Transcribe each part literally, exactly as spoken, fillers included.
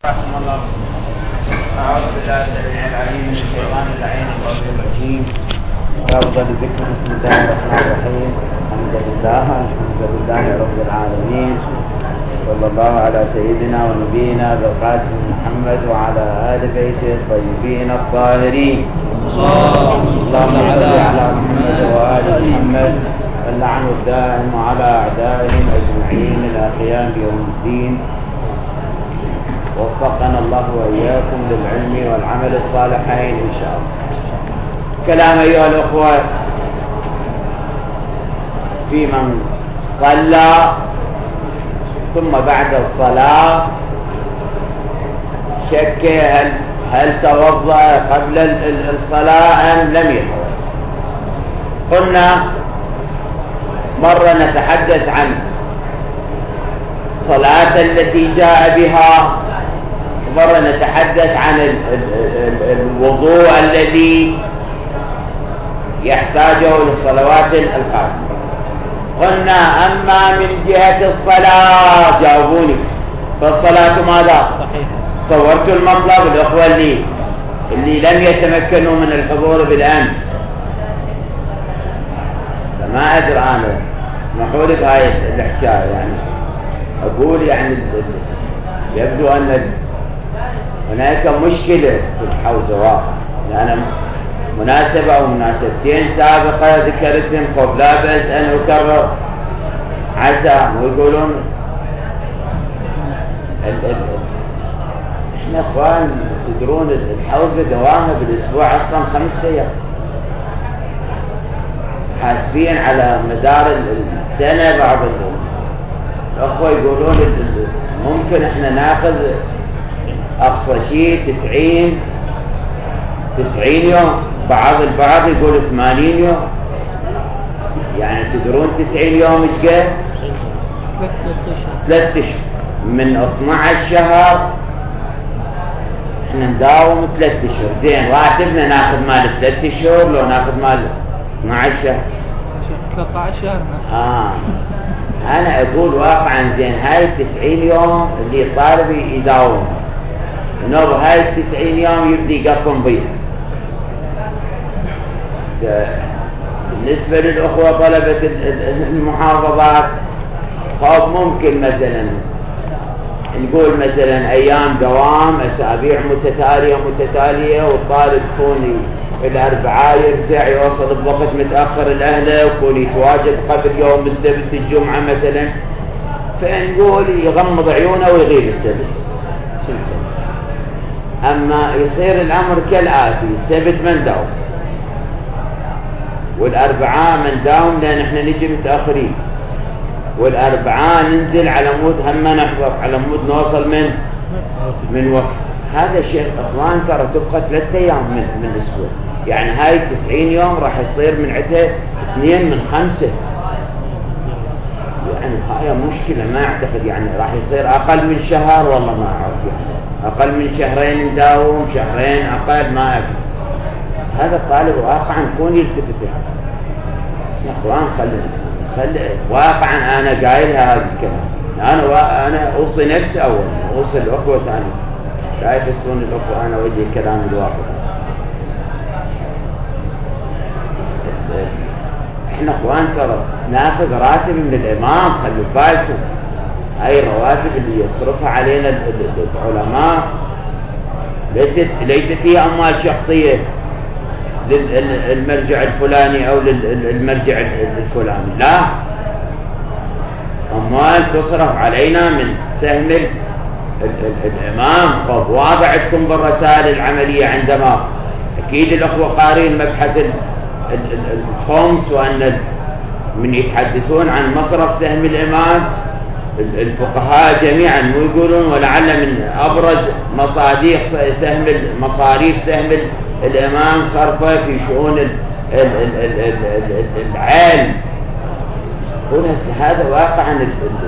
حكم الله. أعوذ بالله السميع العليم من الشيطان اللعين الرجيم الرجيم. وأفضل ذكر بسم الله الرحمن الرحيم. الحمد لله الحمد لله رب العالمين. صلى الله على سيدنا ونبينا بالقاسم محمد وعلى آل بيته الطيبين الطاهرين. اللهم صل على محمد وآل محمد. اللعن الدائم على أعدائهم أجمعين إلى قيام يوم الدين. وفقنا الله وإياكم للعلم والعمل الصالحين إن شاء الله. كلام أيها الأخوة في من صلى ثم بعد الصلاة شك هل هل توضأ قبل الصلاة أم لم يتوضأ. قلنا مرة نتحدث عن صلاة التي جاء بها، مرة نتحدث عن الوضوء الذي يحتاجه للصلوات القادمة. قلنا أما من جهة الصلاة جاوبوني، فالصلاة ماذا؟ صحيح. صورت المطلب الأخوة اللي اللي لم يتمكنوا من الحضور بالأمس، فما أدري أنا اسمحوا لي بهاي الحكاية. يعني أقول يعني يبدو أن هناك مشكلة في الحوزة واقع، لأن مناسبة أو مناسبتين سابقة ذكرتهم خب لا بأس أن أكرر عسى. ويقولون إحنا إخوان تدرون الحوزة دوامها بالأسبوع أصلا خمسة أيام، حاسبين على مدار السنة. بعض الأخوة يقولون ممكن إحنا ناخذ أقصى شيء تسعين تسعين يوم، بعض البعض يقول ثمانين يوم. يعني تدرون تسعين يوم إيش قد؟ ثلاثة أشهر. من اثنا عشر شهر إحنا نداوم ثلاثة أشهر. زين راتبنا ناخذ مال ثلاثة أشهر لو ناخذ مال اثنا عشر شهر ثلاثة عشر شهر. آه أنا أقول واقعا زين هاي التسعين يوم اللي طالب يداوم نور، هاي التسعين يوم يبدي يقطن بيها. بالنسبة للأخوة طلبة المحافظات خاف ممكن مثلا نقول مثلا أيام دوام أسابيع متتالية متتالية، والطالب يكون الأربعاء يرجع يوصل بوقت متأخر الأهله ويكون يتواجد قبل يوم السبت الجمعة مثلا، فنقول يغمض عيونه ويغيب السبت. أما يصير الأمر كالآتي: السبت من داوم والأربعاء من داوم لأن احنا نجي متأخرين، والأربعاء ننزل على مود هم نحضر على مود نوصل من من وقت. هذا شيء أخوان ترى تبقى ثلاثة أيام من من الأسبوع. يعني هاي التسعين يوم راح يصير من عدها اثنين من خمسة. يعني هاي مشكلة، ما أعتقد يعني راح يصير أقل من شهر، والله ما أعرف. يعني أقل من شهرين نداوم، شهرين أقل ما أعرف. هذا الطالب واقعا كون يلتفت يا أخوان. خلي خلي واقعا أنا قايلها هذا الكلام. أنا و... أنا أوصي نفسي أول، أوصي الأخوة ثاني. لا يفسرون الأخوة أنا وجه كلام الواقع. إحنا أخوان ترى ناخذ راتب من الإمام، خلوا بالكم. هاي الرواتب اللي يصرفها علينا العلماء ليست ليست هي أموال شخصية للمرجع الفلاني أو للمرجع الفلاني، لا، أموال تصرف علينا من سهم الإمام. واضح عندكم بالرسائل العملية عندما أكيد الأخوة قارين مبحث الخمس، وأن من يتحدثون عن مصرف سهم الإمام الفقهاء جميعا مو يقولون ولعل من أبرز مصاديق سهم مصاريف سهم الإمام صرفه في شؤون العلم. هذا واقعا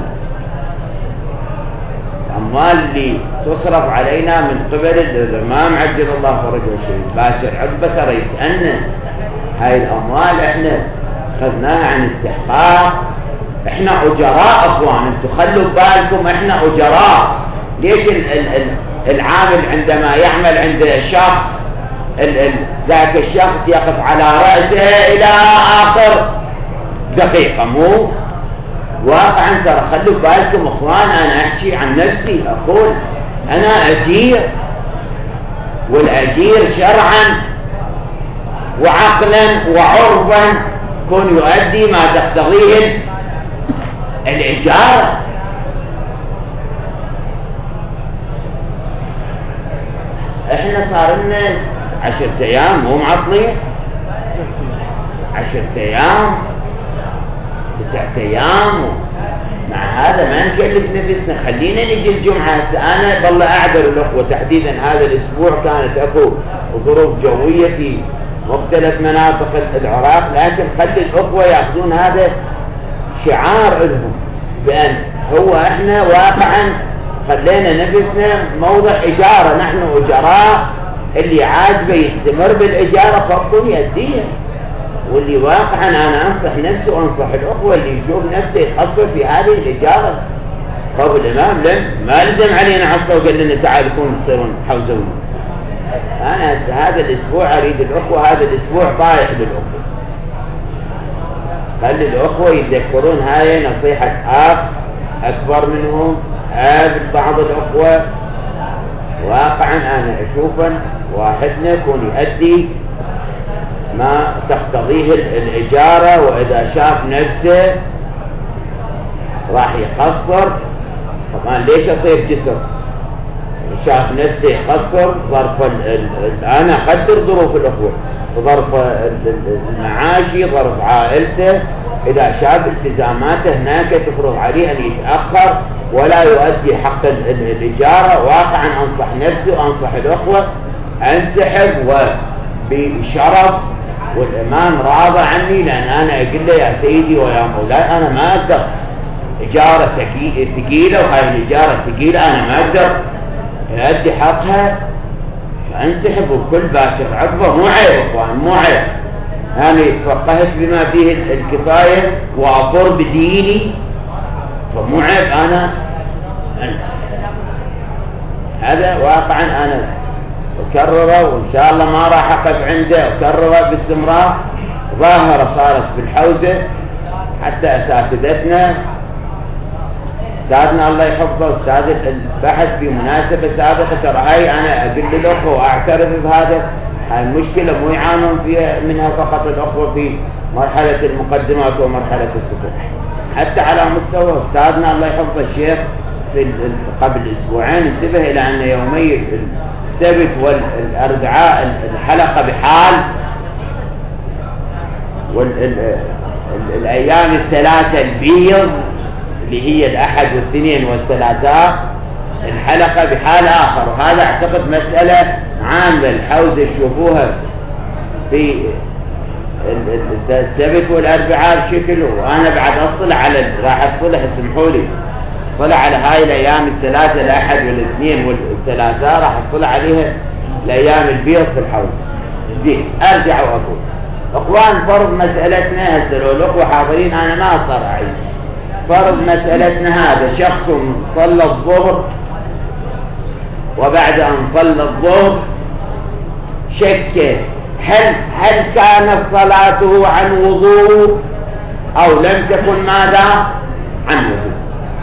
الأموال اللي تصرف علينا من قبل الإمام عجل الله فرجه الشريف باشر عقبة رئيس أن هاي الأموال احنا خذناها عن استحقاق. احنا أجراء أخوان، انتوا خلوا بالكم احنا أجراء. ليش ال ال ال العامل عندما يعمل عند شخص ذاك الشخص يقف على رأسه إلى آخر دقيقة، مو واقعا. ترى خلوا بالكم اخوان، انا احكي عن نفسي، اقول انا اجير، والاجير شرعا وعقلا وعرفا كون يؤدي ما تقتضيه الاجاره. احنا صار لنا عشرة ايام مو معطلين، عشرة ايام تسعة ايام، مع هذا ما نكلف نفسنا. خلينا نجي الجمعة. انا والله اعذر الاخوة، تحديدا هذا الاسبوع كانت اكو ظروف جوية في مختلف مناطق العراق، لكن خلي الاخوة ياخذون هذا شعار لهم، بان هو احنا واقعا خلينا نفسنا موضع اجارة، نحن اجراء، اللي عاجبه يستمر بالاجارة فقط يديه، واللي واقعا انا انصح نفسي وانصح الاخوه اللي يشوف نفسه يتحصل في هذه الاجاره. طب الامام لم ما لزم علينا عصا وقال لنا تعالوا كونوا تصيرون حوزوني. انا هذا الاسبوع اريد الاخوه، هذا الاسبوع طايح للاخوه، خلي الاخوه يتذكرون هاي نصيحه اخ اكبر منهم، قابل بعض الاخوه. واقعا انا اشوفا واحدنا يكون يؤدي ما تقتضيه الإجارة، وإذا شاف نفسه راح يقصر. طبعا ليش أصير جسر؟ شاف نفسه يقصر ظرف ال ال أنا أقدر ظروف الأخوة، ظرف المعاشي، ظرف عائلته. إذا شاف التزاماته هناك تفرض عليه أن يتأخر ولا يؤدي حق الإجارة، واقعا أنصح نفسي وأنصح الأخوة أنسحب وبشرف، والإمام راضى عني، لأن أنا أقول له يا سيدي ويا مولاي أنا ما أقدر، إجارة ثقيلة وهذه الإجارة ثقيلة أنا ما أقدر أؤدي حقها، فأنسحب بكل باشر عقبه. مو عيب إخوان، مو عيب، أنا تفقهت بما فيه الكفاية وأضر بديني، فمو عيب أنا أنسحب. هذا واقعا أنا أكرره، وإن شاء الله ما راح أقف عنده، أكرره باستمرار. ظاهرة صارت بالحوزة، حتى أساتذتنا، أستاذنا الله يحفظه أستاذ البحث في مناسبة سابقة، ترى هاي أنا أقول للأخوة وأعترف بهذا، هاي المشكلة مو يعانون فيها منها فقط الأخوة في مرحلة المقدمات ومرحلة السطوح، حتى على مستوى أستاذنا الله يحفظه الشيخ في قبل أسبوعين انتبه إلى أن يومي السبت والأربعاء الحلقة بحال، والأيام الثلاثة البيض اللي هي الأحد والاثنين والثلاثاء الحلقة بحال آخر. وهذا أعتقد مسألة عامة الحوزة تشوفوها في السبت والأربعاء بشكل، وأنا بعد أصل على راح أصلح اسمحوا لي اطلع على هاي الأيام الثلاثة الأحد والاثنين والثلاثاء راح اطلع عليها الأيام البيض في الحوزة. زين أرجع وأقول أخوان، فرض مسألتنا هسه لو الأخوة حاضرين أنا ما أضطر أعيد، فرض مسألتنا هذا شخص صلى الظهر، وبعد أن صلى الظهر شك هل هل كانت صلاته عن وضوء أو لم تكن ماذا عن وضوء،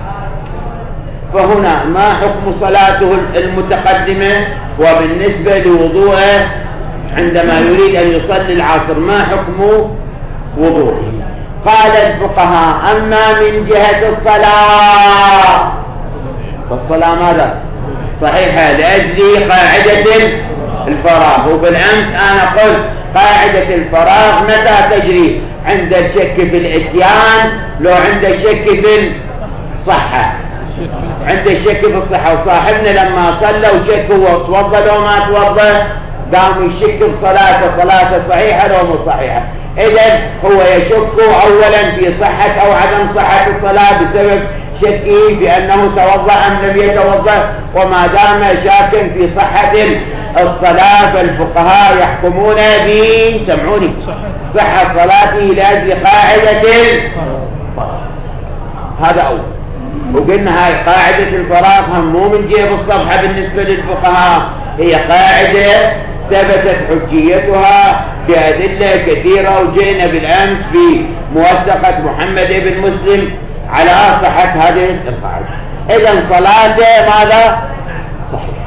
فهنا ما حكم صلاته المتقدمة، وبالنسبة لوضوءه عندما يريد أن يصلي العصر ما حكم وضوءه؟ قال الفقهاء أما من جهة الصلاة فالصلاة ماذا صحيحة لأجل قاعدة الفراغ، وبالأمس أنا قلت قاعدة الفراغ متى تجري؟ عند الشك في الاتيان، لو عند الشك في الصحة، عند الشك في الصحة. وصاحبنا لما صلى وشك هو توضى لو ما توضى قام يشك بصلاته، صلاته صحيحة لو مو صحيحة. إذن هو يشك أولا في صحة أو عدم صحة الصلاة بسبب شكه بأنه توضأ أم لم يتوضأ، وما دام شاكا في صحة الصلاة فالفقهاء يحكمون ب سمعوني صحة صلاته لأجل قاعدة. هذا أول. وقلنا هاي قاعدة الفراغ هم مو من جيب الصفحة بالنسبة للفقهاء، هي قاعدة ثبتت حجيتها بأدلة كثيرة، وجئنا بالأمس بموثقة محمد بن مسلم على صحة هذه القاعدة. إذن صلاته ماذا؟ صحيح.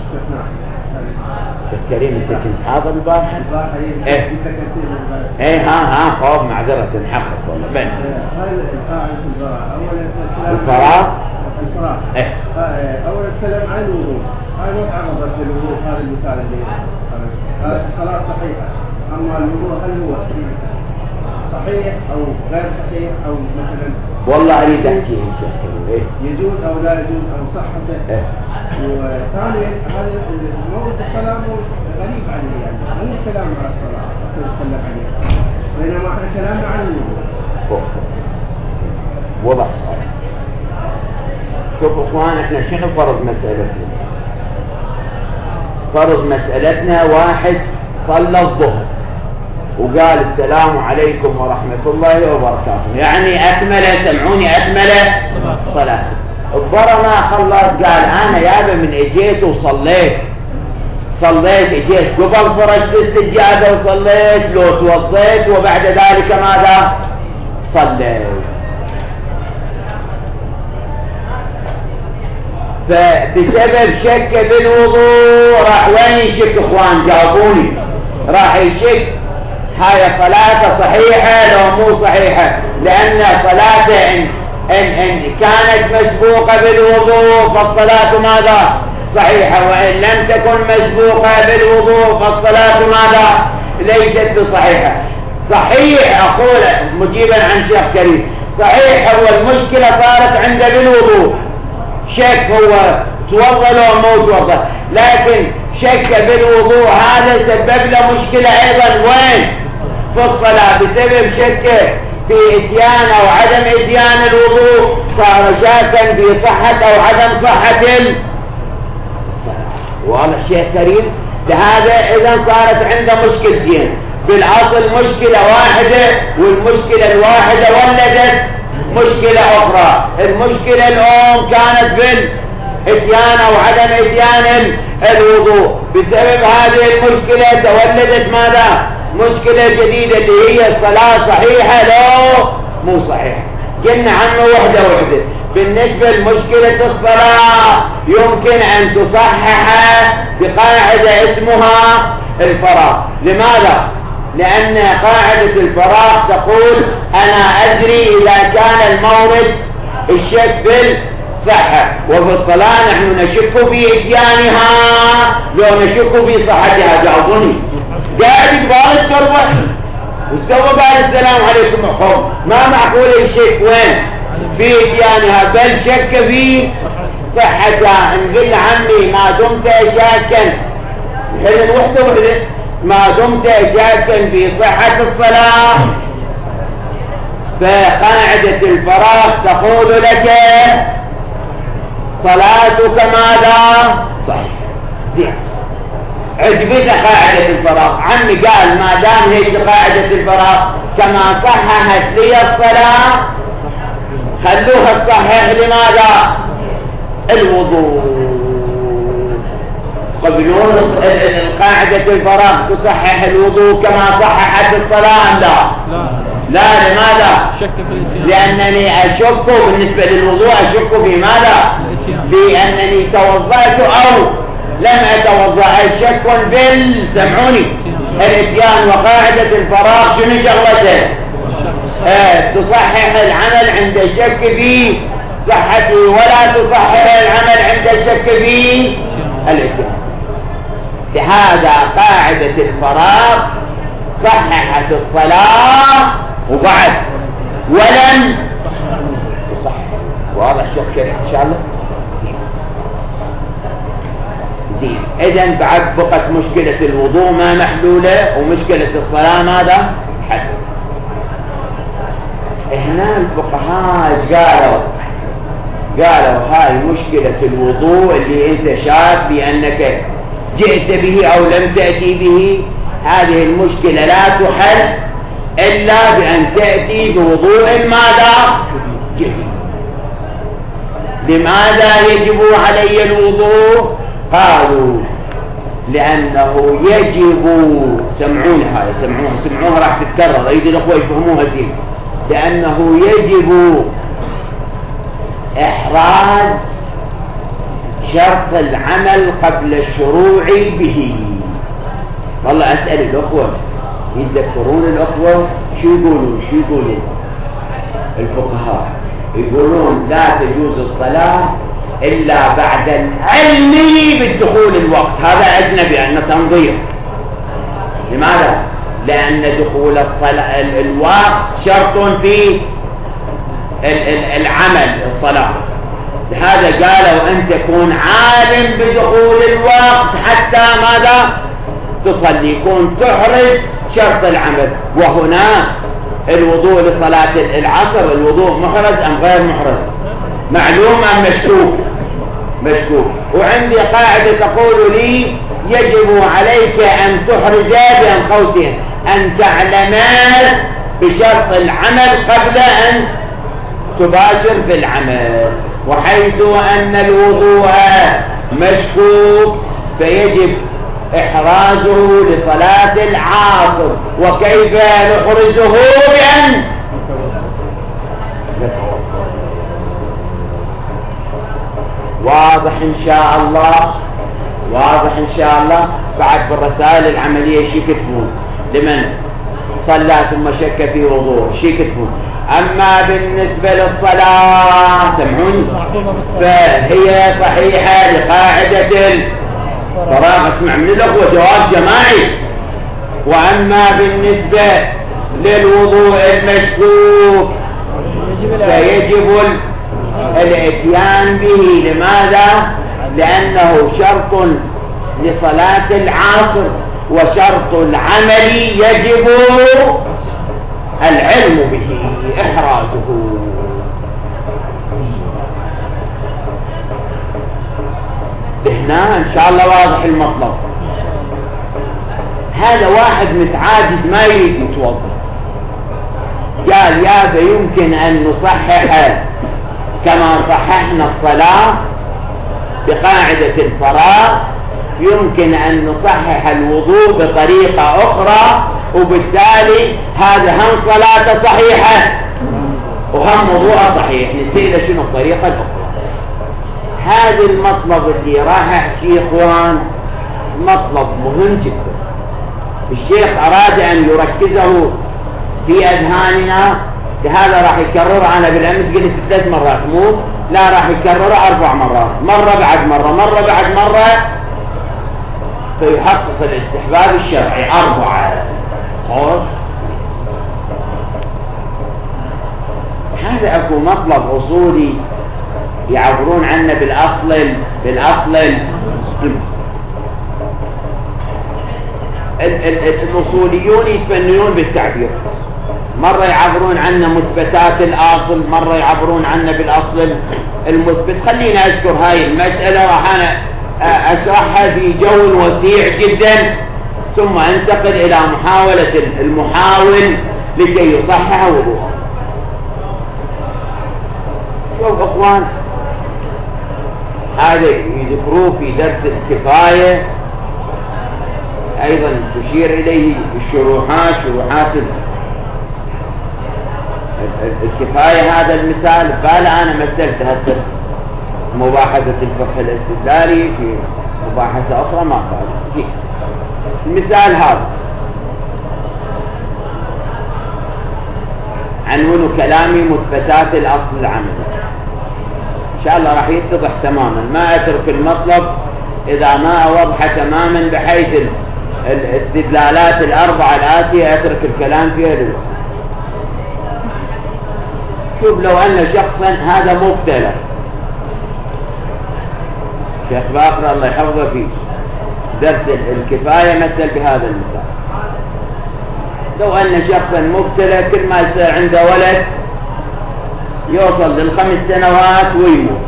الكريم انت كنت حاضر البارحة؟ ايه ايه ها ها خوف معذرة نحقق والله بين الفراغ الفراغ ايه اول الكلام عن الوضوء، هاي ما تعرضت للوضوء، هذا المثال اللي هذا الصلاة صحيحة، اما الوضوء هل هو صحيح او غير صحيح او مثلا والله اريد احكي ان شاء الله ايه يجوز او لا يجوز او صحته. ايه وثانيا هذا موضوع الصلاة غريب عليه، يعني مو كلام على الصلاة نتكلم عليه، بينما احنا كلامنا عن الوضوء. وضع صحيح. شوف اخوان احنا شنو فرض مسألتنا؟ فرض مسألتنا واحد صلى الظهر وقال السلام عليكم ورحمة الله وبركاته، يعني أكمل، سمعوني، أكمل صلاة. الضرر ما خلص قال أنا يابا من اجيت وصليت صليت اجيت قبل فرشت السجادة وصليت، لو توضيت وبعد ذلك ماذا؟ صليت. فبسبب شك بالوضوء راح وين يشك اخوان؟ جاوبوني. راح يشك هاي صلاته صحيحة لو مو صحيحة، لأن صلاته إن, إن, إن كانت مسبوقة بالوضوء فالصلاة ماذا؟ صحيحة، وإن لم تكن مسبوقة بالوضوء فالصلاة ماذا؟ ليست بصحيحة. صحيح أقول مجيبا عن شيخ كريم، صحيح هو المشكلة صارت عنده بالوضوء، شك هو توضى لو مو توضى، لكن شك بالوضوء هذا سبب له مشكلة أيضا وين؟ في الصلاة، بسبب شك في اتيان أو عدم اتيان الوضوء صار شاكا في صحة أو عدم صحة الصلاة. واضح شيخ كريم؟ لهذا إذا صارت عنده مشكلتين، بالأصل مشكلة واحدة، والمشكلة الواحدة ولدت مشكلة أخرى. المشكلة الأم كانت بالاتيان أو عدم اتيان الوضوء، بسبب هذه المشكلة تولدت ماذا؟ مشكلة جديدة اللي هي الصلاة صحيحة لو مو صحيحة. قلنا عنه وحدة وحدة. بالنسبة لمشكلة الصلاة يمكن أن تصحح بقاعدة اسمها الفراغ. لماذا؟ لأن قاعدة الفراغ تقول أنا أدري إذا كان المورد الشك بالصحة، وفي الصلاة نحن نشك في إتيانها لو نشك في صحتها. جاوبوني. قاعد يقبال التربة واستوى قال السلام عليكم أخوم، ما معقول الشك وين؟ في إتيانها، بل شك في صحتها. نقول عمي ما دمت شاكا، حين وحدة وحدة، ما دمت شاكا في صحة الصلاة فقاعدة الفراغ تقول لك صلاتك ماذا؟ صحيح. زين، عجبتك قاعدة الفراغ. عمي قال ما دام هيك قاعدة الفراغ كما صححت لي الصلاة خلوها تصحح لماذا؟ الوضوء. تقبلون القاعدة الفراغ تصحح الوضوء كما صححت الصلاة أم لا؟ لا. لماذا؟ لأنني أشك بالنسبة للوضوء، أشك في ماذا؟ بأنني توضأت أو لم أتوضأ. شك بال سمعوني الاتيان. وقاعدة الفراغ شنو شغلته؟ آه تصحح العمل عند الشك في صحته، ولا تصحح العمل عند الشك في الاتيان. لهذا قاعدة الفراغ صححت الصلاة وبعد ولم تصحح. واضح شيخ كريم إن شاء الله؟ زين. إذن بعد بقت مشكلة الوضوء ما محلولة، ومشكلة الصلاة ماذا؟ حل. هنا الفقهاء قالوا قالوا هاي مشكلة الوضوء اللي انت شاك بأنك جئت به أو لم تأتي به، هذه المشكلة لا تحل إلا بأن تأتي بوضوء ماذا؟ جديد. لماذا يجب علي الوضوء؟ قالوا لأنه يجب، سمعونها سمعوها سمعوها راح تتكرر، أيضا الأخوة يفهموها دين، لأنه يجب إحراز شرط العمل قبل الشروع به. والله أسأل الأخوة يتذكرون الأخوة شو يقولون شو يقولون الفقهاء؟ يقولون لا تجوز الصلاة إلا بعد العلم بالدخول الوقت. هذا أجنبي أن تنظير. لماذا؟ لأن دخول الصلاة الوقت شرط في العمل الصلاة. لهذا قالوا أن تكون عالم بدخول الوقت حتى ماذا تصلي، يكون تحرز شرط العمل. وهنا الوضوء لصلاة العصر الوضوء محرز أم غير محرز؟ معلوم أم مشكوك؟ مشكوك. وعندي قاعدة تقول لي يجب عليك أن تحرز بين قوسين أن تعلما بشرط العمل قبل أن تباشر في العمل. وحيث أن الوضوء مشكوك فيجب إحرازه لصلاة العصر. وكيف نحرزه؟ بأن واضح إن شاء الله، واضح إن شاء الله. بعد بالرسائل العملية شي يكتبون لمن صلى ثم شك في وضوء شي يكتبون. أما بالنسبة للصلاة سمعوني فهي صحيحة لقاعدة الفراغ. اسمع من الأخوة جواب جماعي. وأما بالنسبة للوضوء المشكوك فيجب الاتيان به. لماذا؟ لأنه شرط لصلاة العصر، وشرط العمل يجب العلم به إحرازه. هنا إن شاء الله واضح المطلب. هذا واحد متعاجز ما يريد يتوضا، قال يا يمكن أن نصحح كما صححنا الصلاة بقاعدة الفراغ، يمكن أن نصحح الوضوء بطريقة أخرى، وبالتالي هذا هم صلاة صحيحة وهم وضوء صحيح. نسيل شنو الطريقة الأخرى. هذا المطلب اللي راح أحكي إخوان مطلب مهم جدا. الشيخ أراد أن يركزه في أذهاننا، لهذا راح يكرره. أنا بالأمس قلت ثلاث مرات مو لا، راح يكرره أربع مرات، مرة بعد مرة مرة بعد مرة، فيحقق الاستحباب الشرعي. أربعة خلاص. هذا أكو مطلب أصولي يعبرون عنه بالأصل بالأصل الأصوليون يتفننون بالتعبير. مرة يعبرون عنه مثبتات الأصل، مرة يعبرون عنه بالأصل المثبت. خلينا أذكر هاي المسألة راح أنا أشرحها في جو وسيع جدا، ثم أنتقل إلى محاولة المحاول لكي يصحح وضوءه. شوف أخوان، هذا يذكروه في درس الكفاية، أيضا تشير إليه الشروحات شروحات الكفاية. هذا المثال فلا أنا مثلت هسه مباحثة الفقه الاستدلالي في مباحثة أخرى ما قال. المثال هذا عنوان كلامي مثبتات الأصل العملي. إن شاء الله راح يتضح تماما، ما أترك المطلب إذا ما أوضح تماما بحيث الاستدلالات الأربعة الآتية أترك الكلام فيها دلوقتي. شوف، لو أن شخصا هذا مبتلى، شيخ باقر الله يحفظه فيه درس الكفاية مثل بهذا المثال. لو أن شخصا مبتلى كل ما يصير عنده ولد يوصل للخمس سنوات ويموت،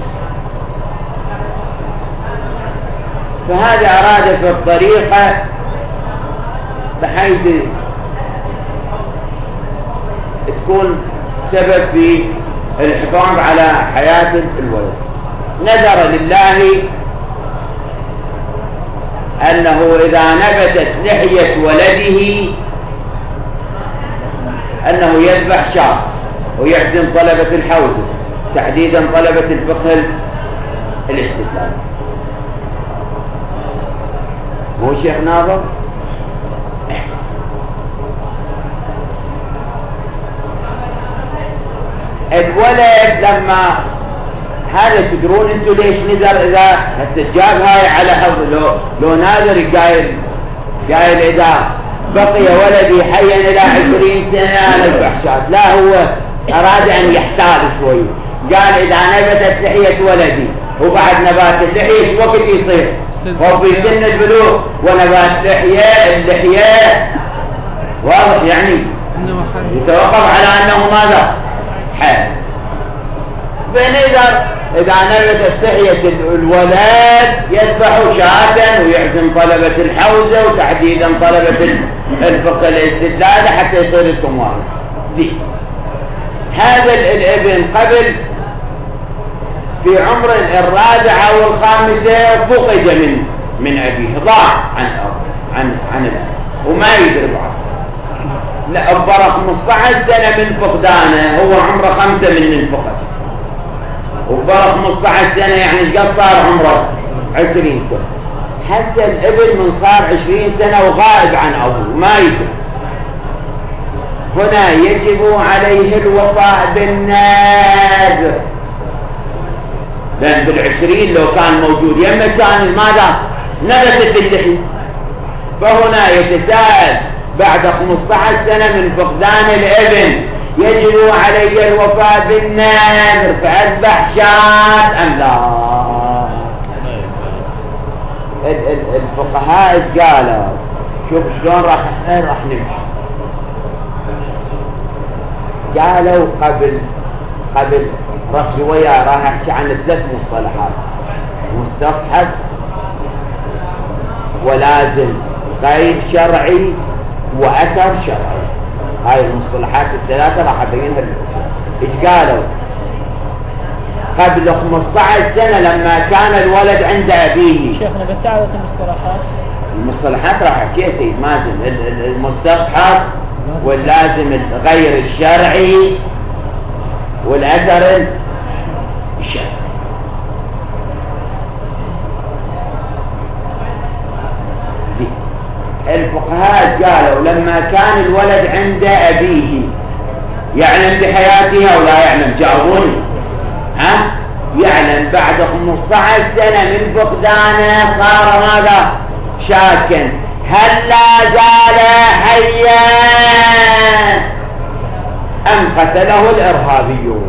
فهذا أراد في الطريقة بحيث تكون سبب في الحفاظ على حياة الولد. نذر لله أنه إذا نبتت لحية ولده أنه يذبح شاة ويعزم طلبة الحوزة، تحديدا طلبة الفقه الاستدلال. مو شيخ ناظر؟ الولد لما هذا تدرون انتوا ليش نذر؟ اذا هسه جاب هاي على حظ، لو لو ناذر قايل قايل اذا بقي ولدي حيا الى عشرين سنه للفحشات، لا هو اراد ان يحتال شوي، قال اذا نبتت لحية ولدي، وبعد نبات اللحية شو وقت يصير؟ هو في سن البلوغ ونبات لحية اللحية واضح يعني يتوقف على انه ماذا؟ حال. فنذر إذا نبتت لحية الولد يذبح شاة ويعزم طلبة الحوزة وتحديدا طلبة الفقه الاستدلال حتى يصير لكم وارث. زين. هذا الابن قبل في عمر الرابعة والخامسة فقد من من أبيه، ضاع عن عن عن الأب وما يدري بعض. لا أبرا خمسة عشر سنة من فقدانه، هو عمره خمسة من الفقد، وبرا خمسة عشر سنة يعني قد صار عمره عشرين سنة. حتى الابن من صار عشرين سنة وغائب عن أبوه ما يدري، هنا يجب عليه الوفاء بالنذر، لأن بالعشرين لو كان موجود يما كان ماذا؟ نبتت اللحية. فهنا يتساءل بعد خمسة عشر سنة من فقدان الابن يجب علي الوفاء بالنذر فأذبح شاة أم لا؟ الفقهاء ايش قالوا؟ شوف شلون راح راح نمشي. قالوا قبل قبل ركز وياه راح احكي عن ثلاث مصطلحات: مستصحب ولازم غير شرعي وأثر شرعي. هاي المصطلحات الثلاثة راح أبينها لكم. إيش قالوا؟ قبل خمسة عشر سنة لما كان الولد عند أبيه. شيخنا بس عادة المصطلحات المصطلحات راح أحكي يا سيد مازن. المستصحب واللازم غير الشرعي والأثر الشرعي. الفقهاء قالوا لما كان الولد عند أبيه يعلم بحياته أو لا يعلم؟ جاوبوني. ها؟ يعلم. بعد خمسة عشر سنة من فقدانه صار ماذا؟ شاكا. هل لا زال حيا أم قتله الإرهابيون؟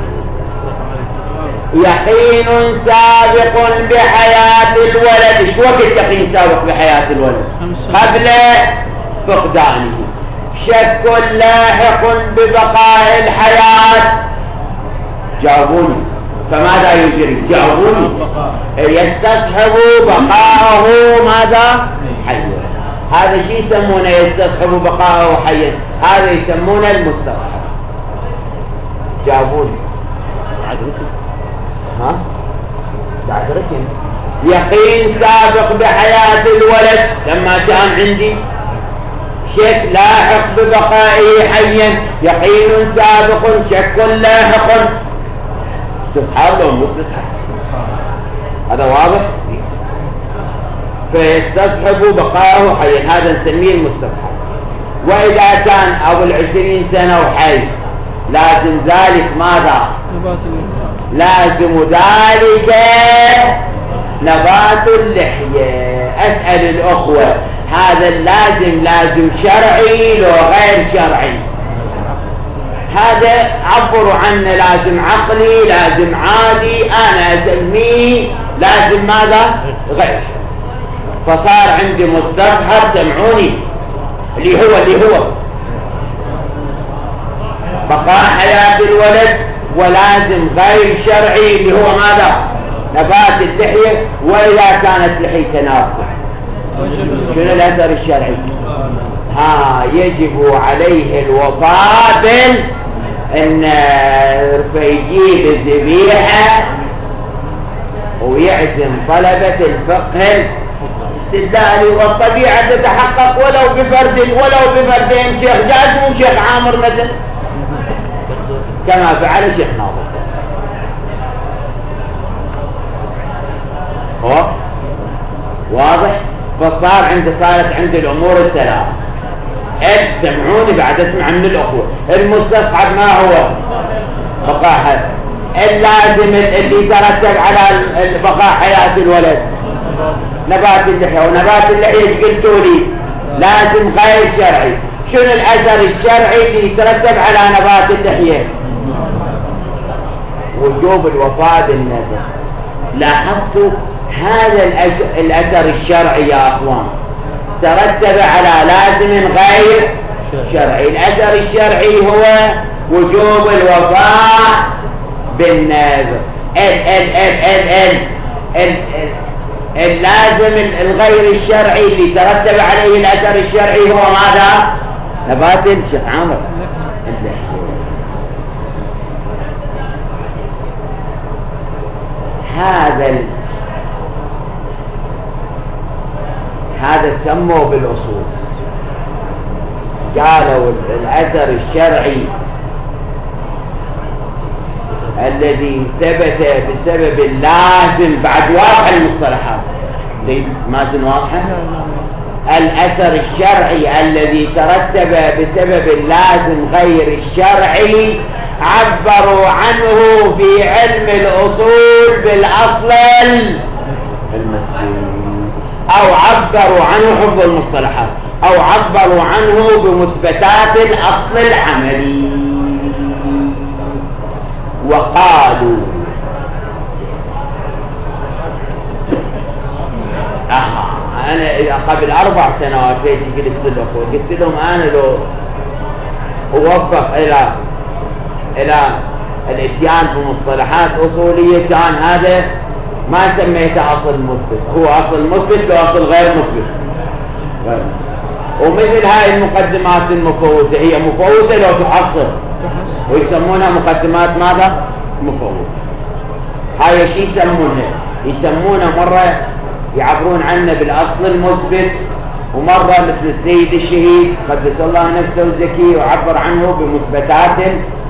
يقين سابق بحياة الولد. شو وقت يقين سابق بحياة الولد؟ قبل فقدانه. شك لاحق ببقاء الحياة. جاوبوني. فماذا يجري؟ جاوبوني. يستصحب بقاءه ماذا؟ حيا. هذا شيء يسمونه يستصحب بقاءه حيا، هذا يسمونه المستصحب. جاوبوني. ها؟ بعد ركن. يقين سابق بحياة الولد لما كان عندي، شك لاحق ببقائه حيا، يقين سابق شك لاحق. استصحاب لو مستصحب؟ هذا واضح؟ فيستصحب بقاءه حيا، هذا نسميه المستصحب. وإذا كان أبو العشرين سنة وحي لازم ذلك ماذا؟ لازم ذلك نبات اللحية. أسأل الأخوة هذا اللازم لازم شرعي لو غير شرعي؟ هذا عبروا عنه لازم عقلي لازم عادي، أنا أسميه لازم ماذا؟ غير. فصار عندي مستصحب سمعوني اللي هو اللي هو بقاء حياة الولد، ولازم غير شرعي اللي هو ماذا؟ نبات اللحية. وإذا كانت لحية نابتة شنو الأثر الشرعي؟ ها يجب عليه الوفاء بال ان فيجيب الذبيحة ويعزم طلبة الفقه الاستدلالي والطبيعة تتحقق ولو بفرد ولو بفردين، شيخ جاسم وشيخ عامر مثلا كما فعل شيخ ناظر. هو واضح؟ فصار عند صارت عند الأمور الثلاث. سمعوني بعد اسمع من الأخوة. المستصحب ما هو؟ بقاء اللازم اللي يترتب على بقاء حياة الولد نبات اللحية، ونبات اللحية قلتوا لي لازم غير شرعي. شنو الأثر الشرعي اللي يترتب على نبات اللحية؟ وجوب الوفاة بالنذر. لاحظتوا هذا الأثر الشرعي يا أخوان ترتب على لازم غير شرعي. الأثر الشرعي هو وجوب الوفاء بالنذر. ال ال ال ال ال ال ال اللازم الغير الشرعي اللي ترتب عليه الأثر الشرعي هو ماذا؟ نبات الشيخ عامر. هذا ال... هذا سموه بالأصول، قالوا الأثر الشرعي الذي ثبت بسبب اللازم بعد واضح المصطلحات زي مازن واضحة. الأثر الشرعي الذي ترتب بسبب اللازم غير الشرعي عبروا عنه في علم الأصول بالأصل المسلم، أو عبروا عنه حفظ المصطلحات، أو عبروا عنه بمثبتات الأصل العملي. وقالوا أها أنا قبل أربع سنوات قلت لهم قلت لهم أنا لو أوفق إلى إلى الاتيان بمصطلحات أصولية كان هذا ما سميته أصل مثبت، هو أصل مثبت وأصل غير مثبت. ومثل هاي المقدمات المفوتة هي مفوتة لو تحصل، ويسمونها مقدمات ماذا؟ مفوتة. هاي شيء يسمونها يسمونها مرة يعبرون عنه بالأصل المثبت، ومرة مثل السيد الشهيد قدس الله نفسه الزكي وعبر عنه بمثبتات،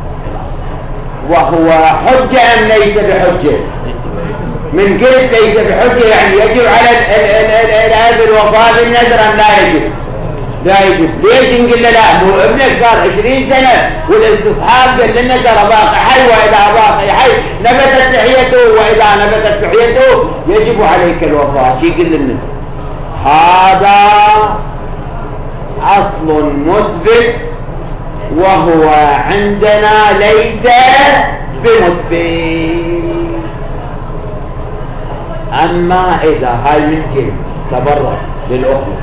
وهو حجة أم ليس بحجة؟ من قلت ليس بحجة يعني يجب على الأب الوفاء بالنذر أم لا يجب؟ لا يجب. ليش نقول له لا؟ مو ابنك صار عشرين سنة والاستصحاب قال لنا ترى باقي حي، وإذا باقي حي نبتت لحيته، وإذا نبتت لحيته يجب عليك الوفاء. شي يقول لنا هذا أصل مثبت وهو عندنا ليس بمثبت. أما إذا هاي ممكن تبرر للأخوة،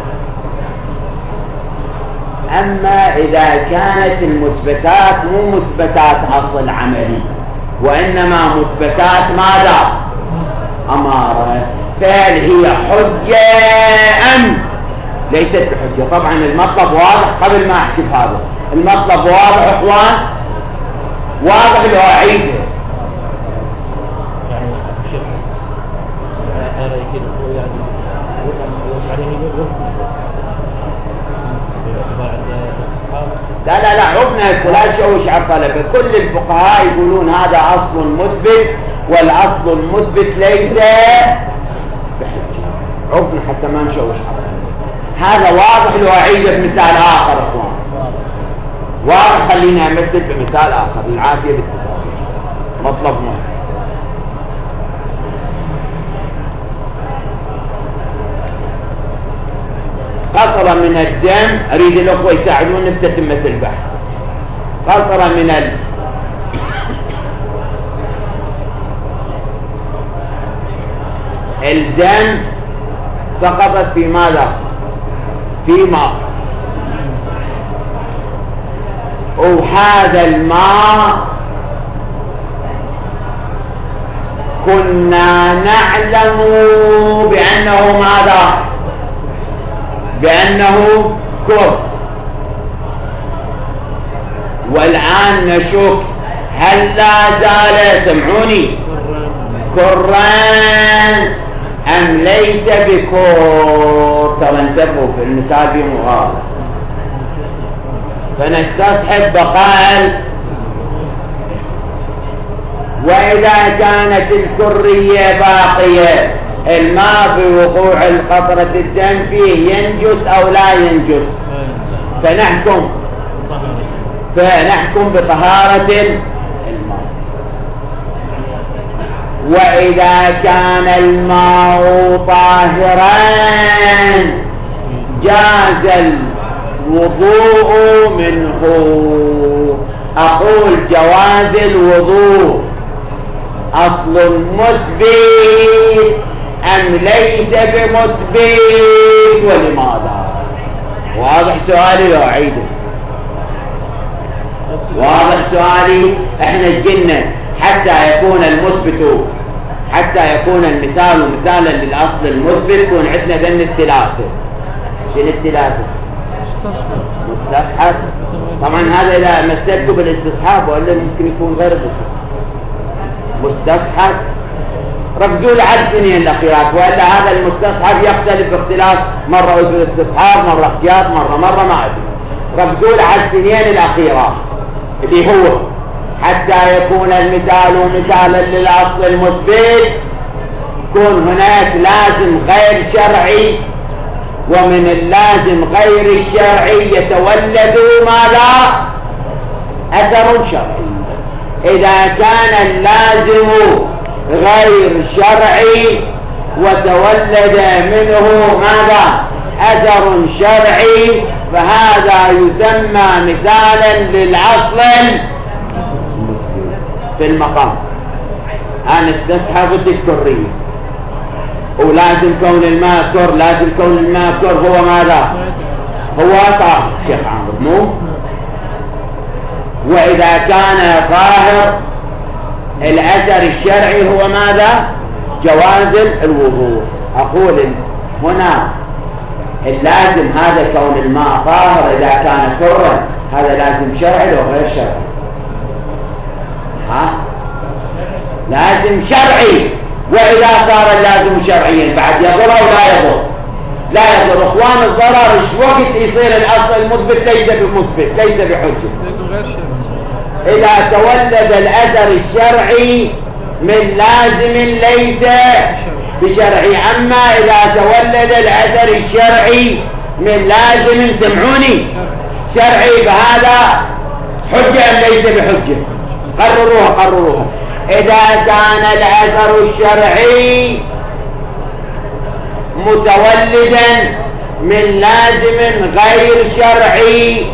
أما إذا كانت المثبتات مو مثبتات أصل عملي وإنما مثبتات ماذا؟ أمارة، فهل هي حجة أم ليست بحجة؟ طبعا المطلب واضح قبل ما أحكي هذا، المطلب واضح إخوان، واضح لو أعيده. يعني شيخ أنا كده يعني لا لا لا عبنا لا شوش على الطلبة. كل الفقهاء يقولون هذا أصل مثبت، والأصل المثبت ليس بحجة. عبنا حتى ما نشوش على الطلبة. هذا واضح لو أعيده بمثال آخر إخوان، واضح. خلينا أمثل بمثال آخر العافية بالتفاضل. مطلب مهم. قطرة من الدم، أريد الأخوة يساعدوني بتتمة البحث. قطرة من ال... الدم سقطت في ماذا؟ في ماء، وهذا الماء كنا نعلم بأنه ماذا؟ بأنه كفر، والآن نشك هل لا زال، سمعوني، كرا أم ليس بكر. ترى انتبهوا في المثال بمغالطة، فنستصحب بقال وإذا كانت الكرية باقية الماء بوقوع القطرة الدم فيه ينجس أو لا ينجس، فنحكم فنحكم بطهارة الماء. وإذا كان الماء طاهرا جاز الوضوء منه. أقول جواز الوضوء أصل مثبت أم ليس بمثبت ولماذا؟ واضح سؤالي لو أعيده؟ واضح سؤالي؟ احنا قلنا حتى يكون المثبت حتى يكون المثال مثالا للأصل المثبت يكون عندنا ذن الثلاثة. شنو الثلاثة؟ مستصحب. طبعا هذا إذا مثلته بالاستصحاب ولا ممكن يكون غير الاستصحاب. مستصحب رفضوا لعد اثنين الأخيرات، وإلا هذا المستصحب يختلف باختلاف، مرة في الاستصحاب مرة احتياط مرة مرة ما أدري. رفضوا لعد اثنين الأخيرات اللي هو حتى يكون المثال مثالا للأصل المثبت يكون هناك لازم غير شرعي، ومن اللازم غير الشرعي يتولد ماذا؟ أثر شرعي. إذا كان اللازم غير شرعي وتولد منه ماذا؟ أثر شرعي، فهذا يسمى مثالا للأصل في المقام. أنا استصحبت الكرية ولازم كون الماء كر، لازم كون الماء كر هو ماذا؟ هو طاهر شيخ عمرو مو؟ وإذا كان طاهر الأثر الشرعي هو ماذا؟ جواز الوضوء. أقول هنا اللازم هذا كون الماء طاهر إذا كان كرا، هذا لازم شرعي أو غير شرعي؟ ها؟ لازم شرعي. وإذا صار اللازم شرعيا بعد يضر أو لا يضر؟ لا يضر. إخوان الضرر إيش وقت يصير الأصل المثبت ليس بمثبت ليس بحجة؟ إذا تولد الأثر الشرعي من لازم ليس بشرعي. أما إذا تولد الأثر الشرعي من لازم سمعوني شرعي فهذا حجة أم ليس بحجة؟ قرروها قرروها. إذا كان الأثر الشرعي متولدا من لازم غير شرعي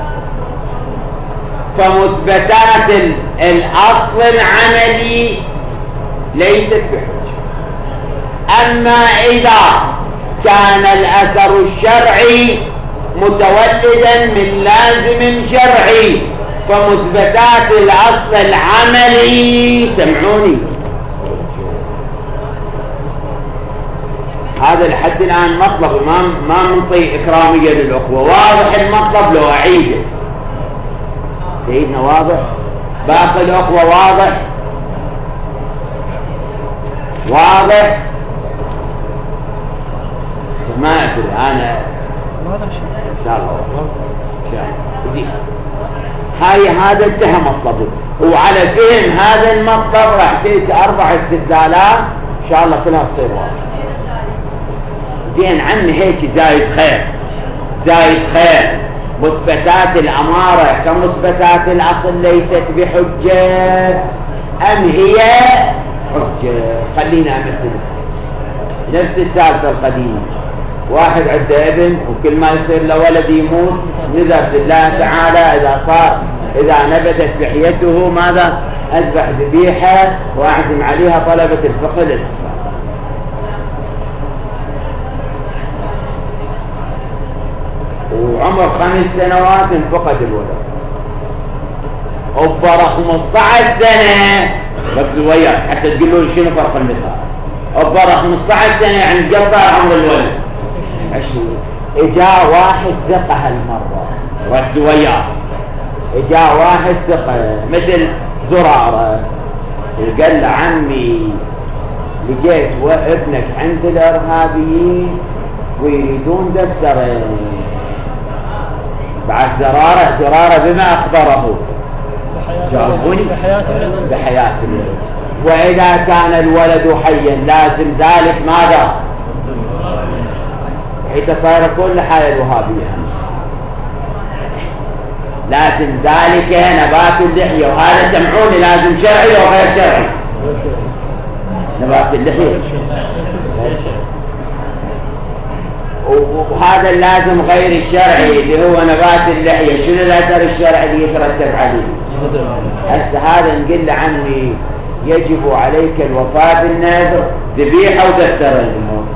فمثبتات الأصل العملي ليست بحجة. أما إذا كان الأثر الشرعي متولدا من لازم شرعي فمثبتات الأصل العملي سمعوني. هذا لحد الآن مطلب ما ما منطي إكرامية للأخوة. واضح المطلب لو أعيده سيدنا؟ واضح؟ باقي الأخوة واضح؟ واضح؟ سمعت الآن واضح إن شاء الله واضح إن شاء الله. زين هاي هذا انتهى مطلبه، وعلى فهم هذا المطلب راح تيجي أربع استدلالات إن شاء الله كلها تصير واضح. زين عمي هيك زايد خير زايد خير. مثبتات الأمارة كمثبتات الأصل ليست بحجة أم هي حجة؟ خلينا مثل نفس السالفة القديمة. واحد عنده ابن وكل ما يصير له ولد يموت نذر لله تعالى إذا صار إذا نبتت لحيته ماذا؟ أذبح ذبيحة وأعزم عليها طلبة الفقه للحفاظ. وعمر خمس سنوات انفقد الولد، وبرا خمسة عشر سنة ركزوا وياك حتى تقولوا لي شنو فرق المثال. وبرا خمسة عشر سنة يعني قطع عمر الولد عشرين. اجا واحد ثقة هالمرة، ركزوا وياك، اجا واحد ثقة مثل زرارة وقال له عمي لقيت وابنك عند الارهابيين ويريدون دفترين بعد زرارة زرارة بما اخبره جاوبوني بحياة الولد. واذا كان الولد حيا لازم ذلك ماذا؟ حيث صار كل حالة الوهابية لازم ذلك نبات اللحية، وهذا سمعوني لازم شرعي وغير شرعي. نبات اللحية وهذا اللازم غير الشرعي اللي هو نبات اللحية، شنو الأثر الشرعي اللي يترتب عليه؟ هسه هذا نقول عني يجب عليك الوفاء بالنذر ذبيحة ودفتر الموت.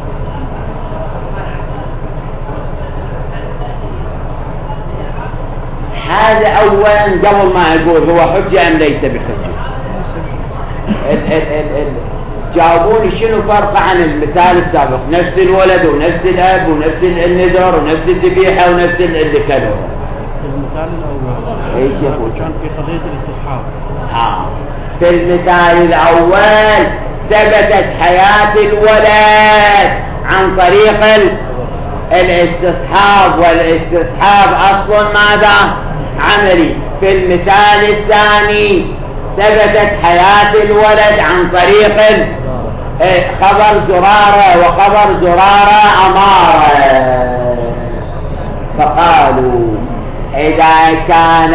هذا أولا قبل ما أقول هو حجة أم ليس بحجة. ال ال ال ال جاوبوني شنو فرق عن المثال السابق؟ نفس الولد ونفس الأب ونفس النذر ونفس الذبيحة ونفس اللي كانوا. المثال الأول ايش يقول؟ كان في قضية الاستصحاب. آه. في المثال الأول ثبتت حياة الولد عن طريق الاستصحاب، والاستصحاب أصل ماذا؟ عملي. في المثال الثاني ثبتت حياة الولد عن طريق خبر زرارة، وخبر زرارة أمارة. فقالوا إذا كان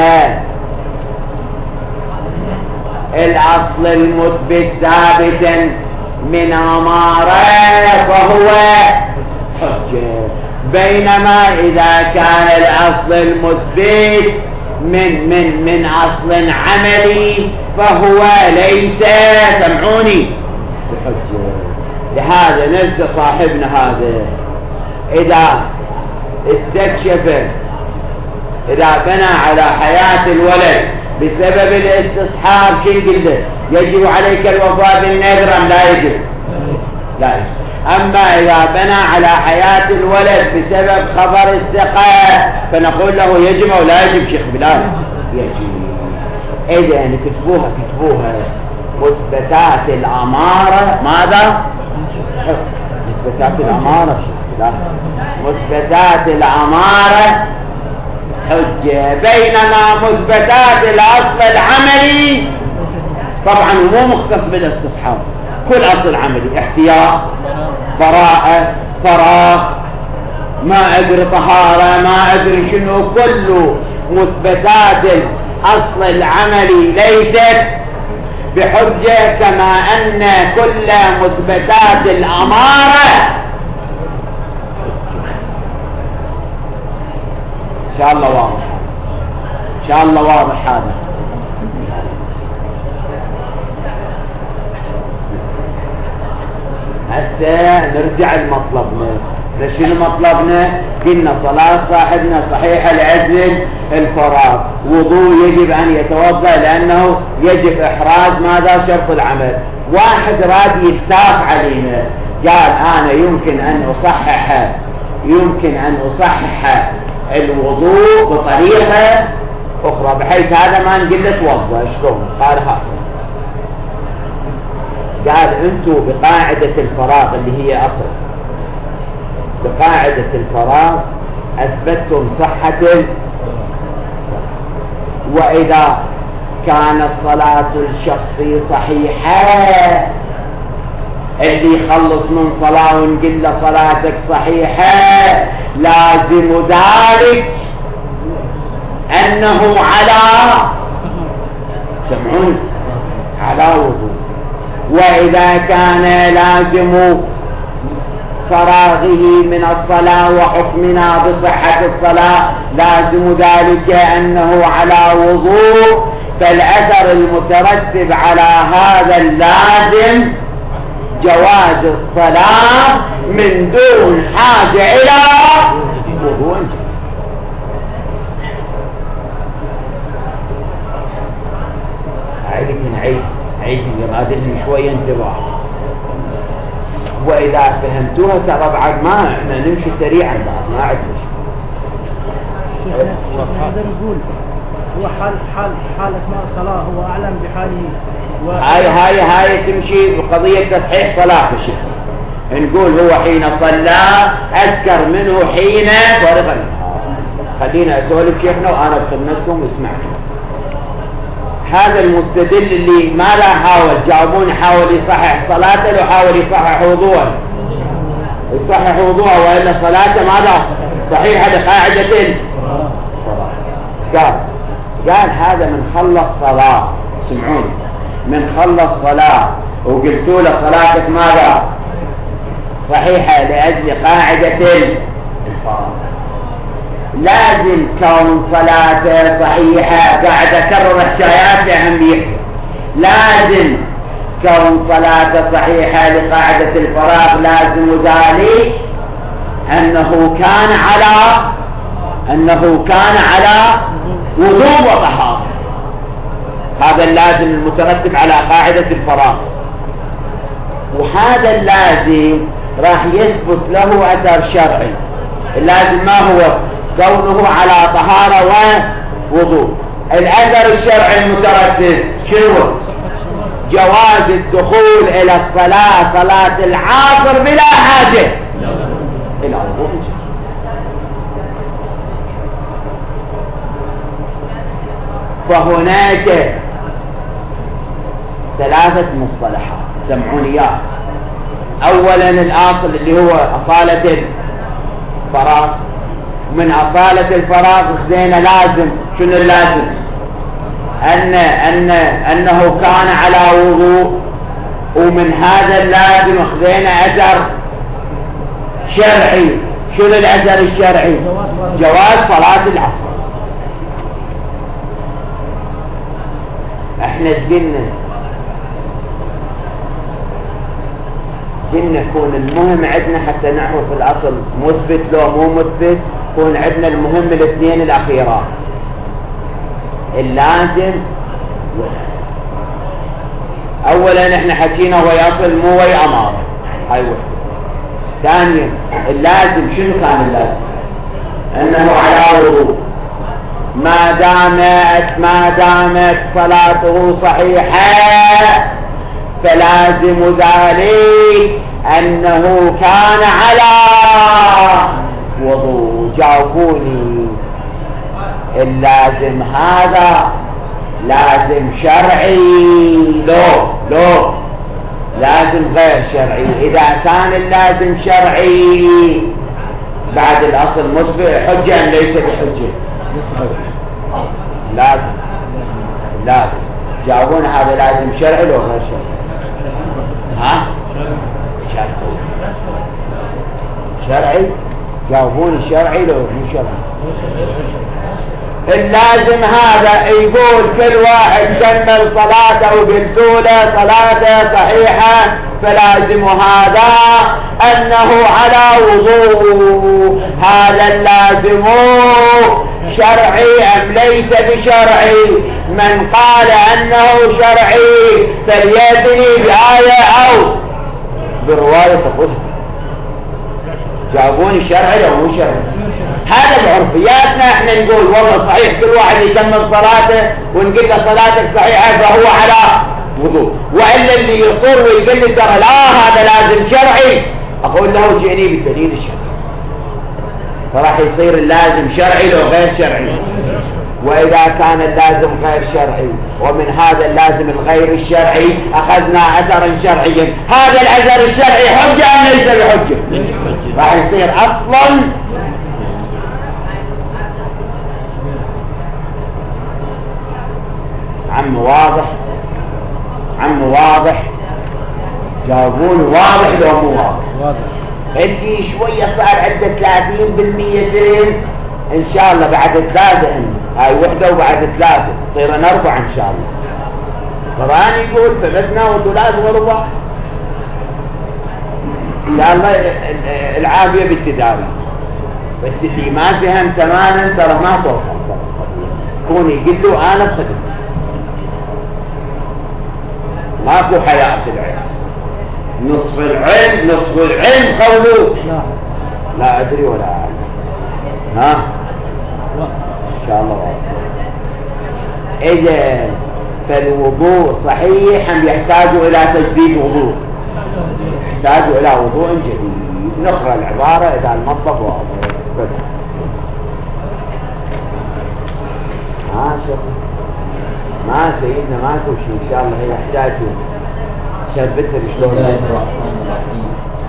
الأصل المثبت ثابتا من أمارة فهو حجة، بينما إذا كان الأصل المثبت من من من أصل عملي فهو ليس سمعوني بحجة. لهذا نفس صاحبنا هذا إذا استكشف إذا بنى على حياة الولد بسبب الاستصحاب شيء يقول له يجب عليك الوفاء بالنذر أم لا يجب؟ لا يجب. أما إذا بنى على حياة الولد بسبب خبر الثقة فنقول له يجب أو لا يجب؟ شيخ بلال يجب. إذا يعني كتبوها كتبوها مثبتات الأمارة ماذا؟ مثبتات الأمارة شيخ بلال مثبتات الأمارة حجة، بينما مثبتات الأصل العملي طبعا مو مختص بالاستصحاب، كل أصل عملي احتياط براءة فراغ ما أدري طهارة ما أدري شنو، كله مثبتات الأصل العملي ليست بحجة، كما أن كل مثبتات الأمارة إن شاء الله واضح إن شاء الله واضح هذا. هسه نرجع لمطلبنا. شنو مطلبنا؟ قلنا صلاة صاحبنا صحيحة لأجل الفراغ، وضوء يجب أن يتوضأ لأنه يجب إحراز ماذا؟ شرط العمل. واحد راد يفتاح علينا قال أنا يمكن أن أصحح يمكن أن أصحح الوضوء بطريقة أخرى بحيث هذا ما نقول له توضأ. شلون؟ قال ها قال أنتوا بقاعدة الفراغ اللي هي أصل بقاعدة الفراغ أثبتتم صحة وإذا كانت صلاة الشخص صحيحة اللي يخلص من صلاة ونقول له صلاتك صحيحة لازم ذلك أنه على سمعون على وضوء. وإذا كان لازم فراغه من الصلاة وحكمنا بصحة الصلاة لازم ذلك أنه على وضوء، فالأثر المترتب على هذا اللازم جواز الصلاة من دون حاجة إلى وضوء. عيدك نعيد عيد يغادرني شوية انتباه. وإذا فهمتوها ترى بعد ما احنا نمشي سريعا بعد ما عدنا. هذا نقول هو حال حال حالة ما صلاة هو أعلم بحاله و... هاي هاي هاي تمشي بقضية تصحيح صلاة الشيخ. نقول هو حين صلى أذكر منه حين فرغ. خلينا أسولف شيخنا وأنا بخدمتكم واسمعكم. هذا المستدل اللي ما لا حاول جاوبوني حاول يصحح صلاته لو حاول يصحح وضوءه يصحح وضوءه وإلا صلاته ماذا صحيحة لقاعدة الصلاة. قال قال هذا من خلص صلاة. سمعوني من خلص صلاة وقلتوا له صلاتك ماذا صحيحة لأجل قاعدة الفرض. لازم كون صلاته صحيحة. قاعد أكرر حكايات لأهمية. لازم كون صلاته صحيحة لقاعدة الفراغ لازم ذلك أنه كان على أنه كان على وضوء وطهارة. هذا اللازم المترتب على قاعدة الفراغ. وهذا اللازم راح يثبت له أثر شرعي. اللازم ما هو كونه على طهارة ووضوء. الأثر الشرعي المترتب شنو؟ جواز الدخول إلى الصلاة صلاة العصر بلا حاجة إلى وضوء. فهناك ثلاثة مصطلحات سمعوني إياه. أولا الأصل اللي هو أصالة الفراغ. من أصالة الفراغ خذينا لازم. شنو اللازم؟ أن أن أنه كان على وضوء. ومن هذا اللازم خذينا أثر شرعي. شنو الأثر الشرعي؟ جواز صلاة العصر. احنا قلنا قلنا يكون المهم عندنا حتى نعرف الأصل مثبت لو مو مثبت. يكون عندنا المهم الاثنين الأخيرات اللازم. أولا احنا حكينا ويصل مو وي أمار. هاي وحدة. ثانيا اللازم شنو كان اللازم؟ أنه على وضوء. ما دامت ما دامت صلاته صحيحة فلازم ذلك أنه كان على وضوء. جاوبوني اللازم هذا لازم شرعي لو لو لازم غير شرعي. إذا كان اللازم شرعي بعد الأصل مثبت حجة أم ليس بحجة؟ لازم لازم. جاوبون هذا لازم شرعي لو غير شرعي؟ ها شرعي شرعي. جاوبون الشرعي لو مو شرعي؟ اللازم هذا يقول كل واحد كمل صلاته وقلتوا له صلاته صحيحة فلازم هذا أنه على وضوء. هذا اللازم شرعي أم ليس بشرعي؟ من قال أنه شرعي فليأتني بآية أو برواية تقولها. جاوبوني شرعي أو مو شرعي؟ هذا بعرفياتنا احنا نقول والله صحيح كل واحد يكمل صلاته ونقول له صلاتك صحيحة فهو على وضوء. وإلا اللي يصر ويقول لي ترى لا هذا لازم شرعي أقول له جئني بالدليل الشرعي. فراح يصير اللازم شرعي لو غير شرعي. وإذا كان اللازم غير شرعي ومن هذا اللازم الغير الشرعي أخذنا أثرا شرعيا. هذا الأثر الشرعي حجة أم ليس بحجة؟ راح يصير أصلا عم واضح عم واضح. جاوبون واضح لو مو واضح؟ واضح. انتي شوية صار عندك ثلاثين بالمية ان شاء الله بعد ثلاثة. هاي وحدة وبعد ثلاثة صيرنا أربعة ان شاء الله. القرآن يقول ثلاثنا وثلاث وربع. ان شاء الله العافية بالتداوي. بس اللي ما فهم تماما ترى ما توصل. كوني قلت له انا بخدم ماكو حياة العلم. نصف العلم نصف العلم قوله لا لا أدري ولا أعلم. ها إن شاء الله واضح. إذا فالوضوء صحيح هم يحتاج إلى تجديد وضوء، يحتاج إلى وضوء جديد. نقرأ العبارة إذا المطلب واضح. ما شوف ما سيدنا ما كل شيء إن شاء الله هي يحتاج شربتها شلون. بسم الله الرحمن الرحيم.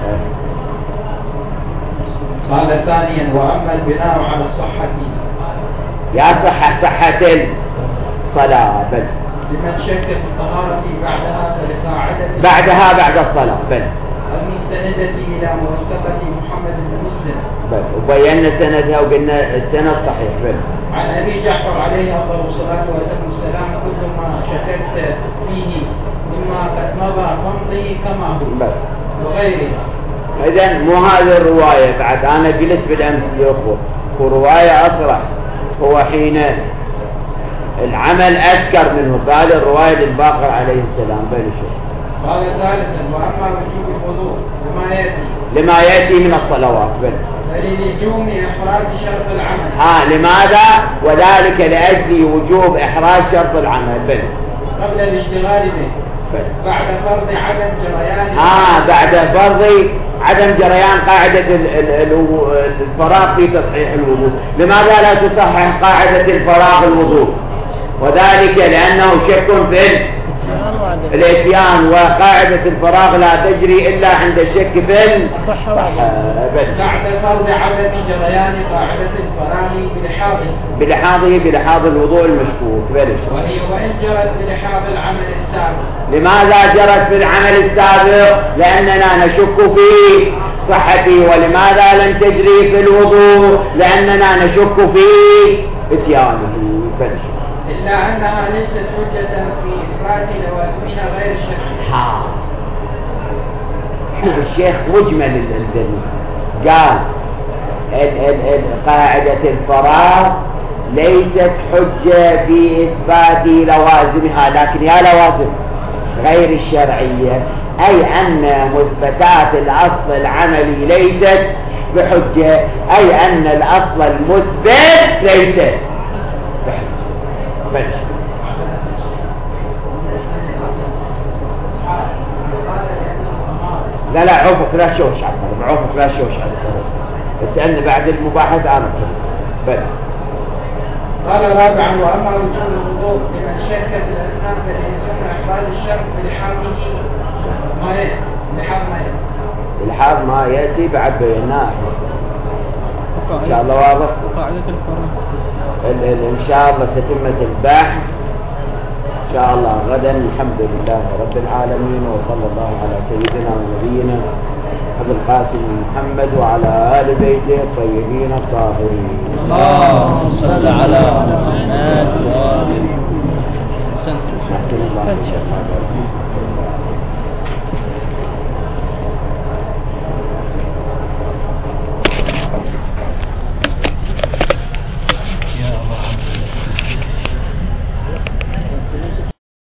قال ثانيا وأما البناء على الصحة يا صحة صحة الصلاة بل لمن شك في الطهارة بعدها فلقاعدة بعدها بعد الصلاة بل المستندة إلى موثقة محمد بن مسلم بل وبينا سندها وقلنا السند صحيح بل عن أبي جعفر عليه أفضل الصلاة والسلام كل ما شككت فيه مما قد مضى فامضي كما هو بل وغيرها. إذن مو هذه الرواية بعد أنا قلت بالأمس لأخوة ورواية أصرح هو حين العمل أذكر منه قال الرواية للباقر عليه السلام بل شيء. قال ثالثا وأما وجوب الوضوء لما يأتي لما يأتي من الصلوات بل فللزوم إخراج شرط العمل. ها لماذا؟ وذلك لأجل وجوب إحراج شرط العمل بل قبل الاشتغال به بل بعد فرض عدم جريان ها بعد فرض عدم جريان قاعدة ال- ال- ال- الفراغ في تصحيح الوضوء. لماذا لا تصحح قاعدة الفراغ الوضوء؟ وذلك لأنه شك في الاتيان، وقاعدة الفراغ لا تجري إلا عند الشك في الصحة. بعد فرض عدم جريان قاعدة الفراغ بلحاظه بلحاظه بلحاظ الوضوء المشكوك بلش. وهي وإن جرت بلحاظ العمل السابق. لماذا جرت في العمل السابق؟ لأننا نشك في صحته. ولماذا لم تجري في الوضوء؟ لأننا نشك في اتيانه بلش. إلا أنها ليست حجة في إثبات لوازمها غير الشرعية. ها شوف الشيخ مجمل الدليل قال ال ال ال قاعدة الفراغ ليست حجة في إثبات لوازمها، لكن يا لوازم غير الشرعية، أي أن مثبتات الأصل العملي ليست بحجة، أي أن الأصل المثبت ليس بحجة. بلش. لا لا عوفك لا شوش عبر عوفك لا شوش عبر اسألني بعد المباحث أنا بل. قال رابعا وأما وجوب الوضوء لمن شك في الأسنان فليسمى إخراج الشرط بلحاظه ما يأتي بلحاظ ما يأتي الحاظ ما يأتي بعد بيناه إن شاء الله واضح. قاعدة الفراغ إن شاء الله تتمة البحث إن شاء الله غدا. الحمد لله رب العالمين، وصلى الله على سيدنا ونبينا أبي القاسم محمد وعلى آل بيته الطيبين الطاهرين. اللهم صل على محمد.